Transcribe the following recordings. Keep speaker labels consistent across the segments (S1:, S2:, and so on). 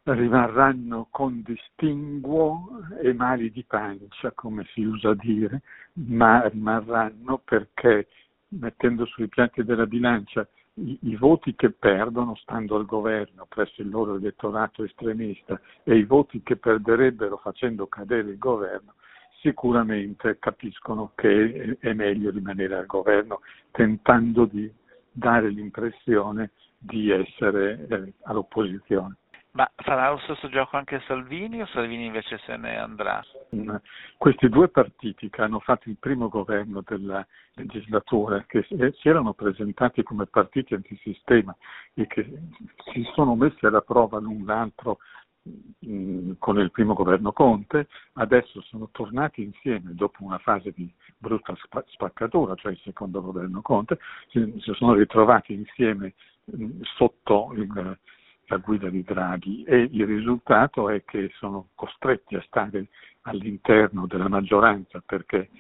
S1: rimarranno con distinguo e mali di pancia, come si usa dire, ma rimarranno perché, mettendo sui piatti della bilancia i voti che perdono stando al governo presso il loro elettorato estremista e i voti che perderebbero facendo cadere il governo, sicuramente capiscono che è meglio rimanere al governo, tentando di dare l'impressione di essere all'opposizione.
S2: Ma farà lo stesso gioco anche Salvini o Salvini invece se ne andrà?
S1: Questi due partiti che hanno fatto il primo governo della legislatura, che si erano presentati come partiti antisistema e che si sono messi alla prova l'un l'altro con il primo governo Conte, adesso sono tornati insieme dopo una fase di brutta spaccatura, cioè il secondo governo Conte, si sono ritrovati insieme sotto la guida di Draghi e il risultato è che sono costretti a stare all'interno della maggioranza perché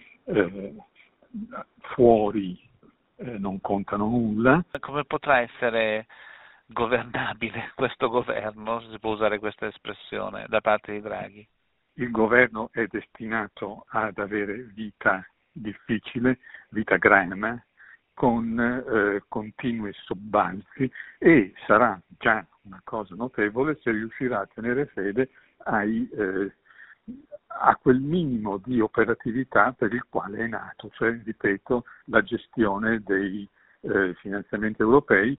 S1: fuori non contano nulla.
S2: Come potrà essere governabile questo governo, se si può usare questa espressione, da parte di Draghi?
S1: Il governo è destinato ad avere vita difficile, vita grana, con continui sobbalzi e sarà già una cosa notevole se riuscirà a tenere fede a quel minimo di operatività per il quale è nato, cioè, ripeto, la gestione dei finanziamenti europei